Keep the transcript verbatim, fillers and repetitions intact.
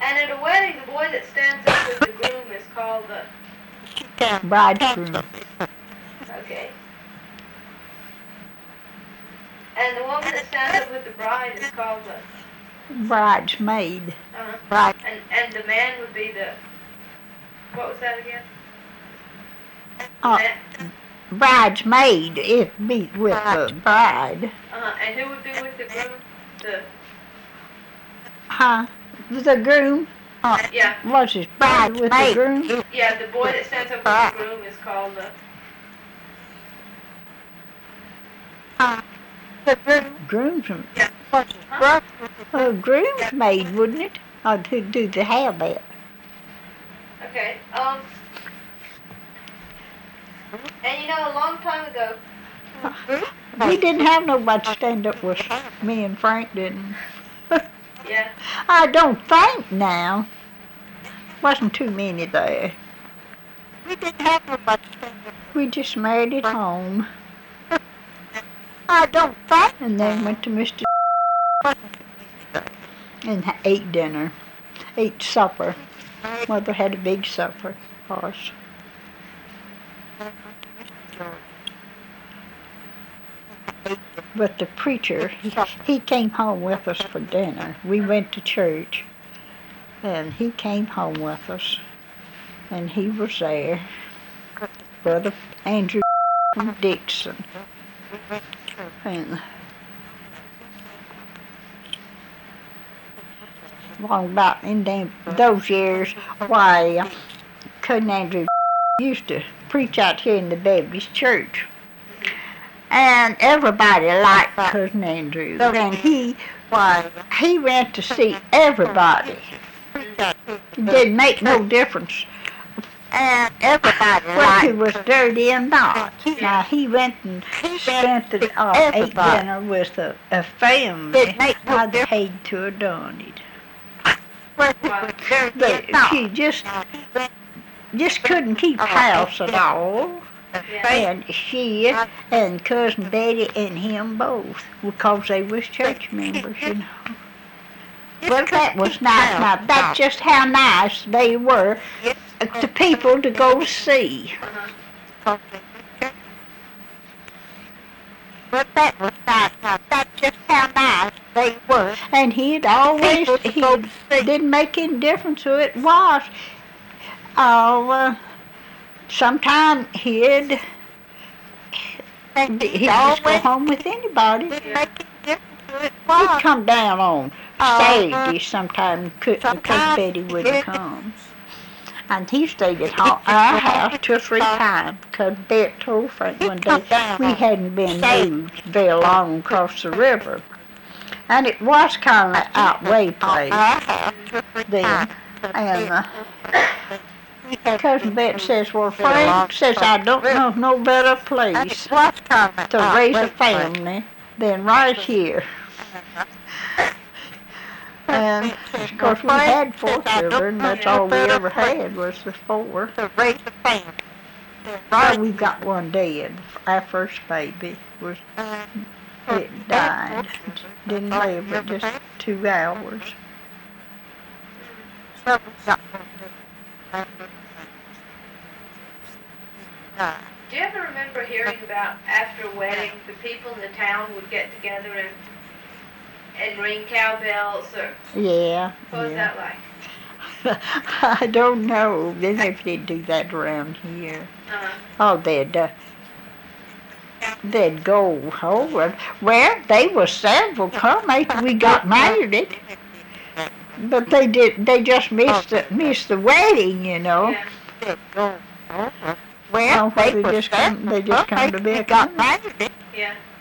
And at a wedding, the boy that stands up with the groom is called the bridegroom. Okay. And the woman that stands up with the bride is called the bridesmaid. Uh-huh. Right. And and the man would be the. What was that again? Uh, bridesmaid, if be with the bride. Uh-huh. And who would be with the groom? The. Huh? The groom? Uh, yeah. Was his bride with the groom? Yeah, the boy that stands up with the groom is called the. Uh, the groom. Groomsman. Yeah. Huh? Uh, groomsmaid, wouldn't it? Or to do the hair that. Okay. Um. And you know, a long time ago. We didn't have nobody stand up with me and Frank, didn't we? Yeah. I don't think now. Wasn't too many there. We didn't have nobody stand up. We just married at home. I don't think. And then went to Mister and ate dinner. Ate supper. Mother had a big supper for us. But the preacher, he, he came home with us for dinner. We went to church, and he came home with us, and he was there. Brother Andrew Dixon. And long about in them, those years, why Cousin Andrew used to preach out here in the Baptist church. And everybody liked Cousin Andrew. And he, why, he went to see everybody. It didn't make no difference. And everybody Whether he liked was dirty or not. Now, he went and spent the, uh, ate dinner with a, a family. It make no I'd difference. hate to have done it. whether he was dirty But or not. she just, Now, he went just couldn't keep house at all. Yeah. And she and Cousin Betty and him both, because they was church members, you know. Well, that was nice. Now, that's just how nice they were to people to go to see. Uh-huh. But that was nice. Now, that's just how nice they were. And he'd always, he didn't make any difference who it was. Oh, uh, sometime he'd, And he'd he just go always home with anybody. didn't make any difference who it He'd was. come down on Uh, Saturday sometime, because sometimes Betty wouldn't it- come. And he stayed at ho- our house two or three times, because Bet told Frank one day we hadn't been moved very long across the river. And it was kind of an outway place Our house two or three then. times. And uh, We had Cousin been Bet moved says, well, very long Frank says, I don't know no better place And it was kind of to an raise a outway place. family than right here. And of course we had four children, that's all we ever had was the four. To raise a family. Then Well, right we got one dead. Our first baby was, uh, it died. Didn't live but just two hours. So we got one dead. Uh, Do you ever remember hearing about after a wedding, the people in the town would get together and and ring cowbells, or Yeah, what was yeah. that like? I don't know. They never did do that around here. Uh-huh. Oh, they'd, uh, they'd go over. Well, they were several come after we got married. But they did. They just missed the missed the wedding, you know. Yeah. they go over. Oh, Well, they they were just come- they just come to we Beck got County. married. Yeah.